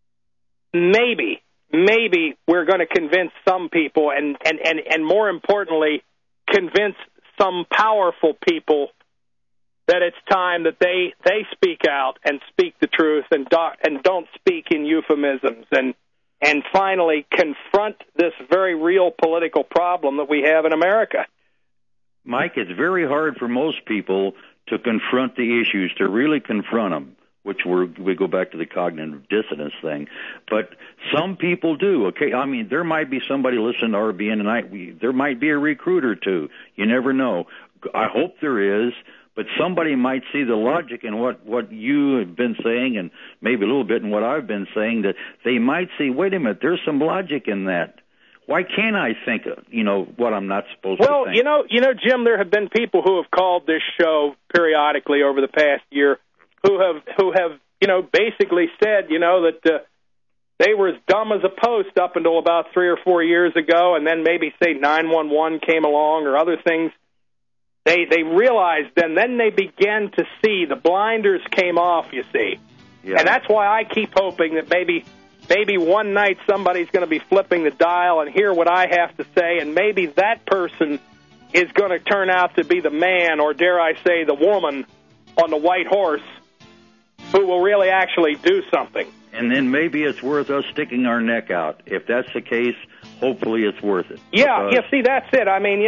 maybe we're going to convince some people and more importantly, convince some powerful people that it's time that they speak out and speak the truth and don't speak in euphemisms and finally confront this very real political problem that we have in America. Mike, it's very hard for most people to confront the issues, to really confront them, which we go back to the cognitive dissonance thing. But some people do. Okay, I mean, there might be somebody listening to RBN tonight. There might be a recruit or two. You never know. I hope there is. But somebody might see the logic in what you have been saying and maybe a little bit in what I've been saying, that they might see, wait a minute, there's some logic in that. Why can't I think, what I'm not supposed to think? Well, you know, Jim, there have been people who have called this show periodically over the past year who have basically said, that they were as dumb as a post up until about 3 or 4 years ago, and then maybe, say, 911 came along or other things. They realized then they began to see, the blinders came off, you see. Yeah. And that's why I keep hoping that maybe one night somebody's going to be flipping the dial and hear what I have to say, and maybe that person is going to turn out to be the man, or dare I say the woman, on the white horse who will really actually do something. And then maybe it's worth us sticking our neck out. If that's the case, hopefully it's worth it. Yeah, see, that's it. I mean,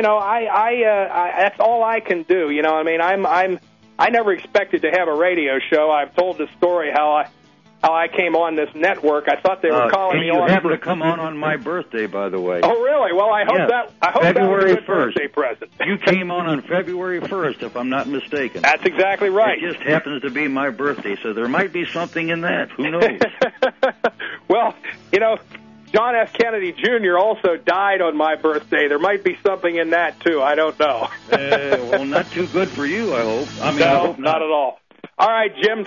I that's all I can do. I mean, I never expected to have a radio show. I've told the story how I came on this network. I thought they were calling me on. You happened to come on my birthday, by the way. Oh, really? Well, I hope that was a good birthday present. You came on February 1st, if I'm not mistaken. That's exactly right. It just happens to be my birthday, so there might be something in that. Who knows? Well, John F. Kennedy Jr. also died on my birthday. There might be something in that, too. I don't know. Well, not too good for you, I hope. I hope not at all. All right, Jim.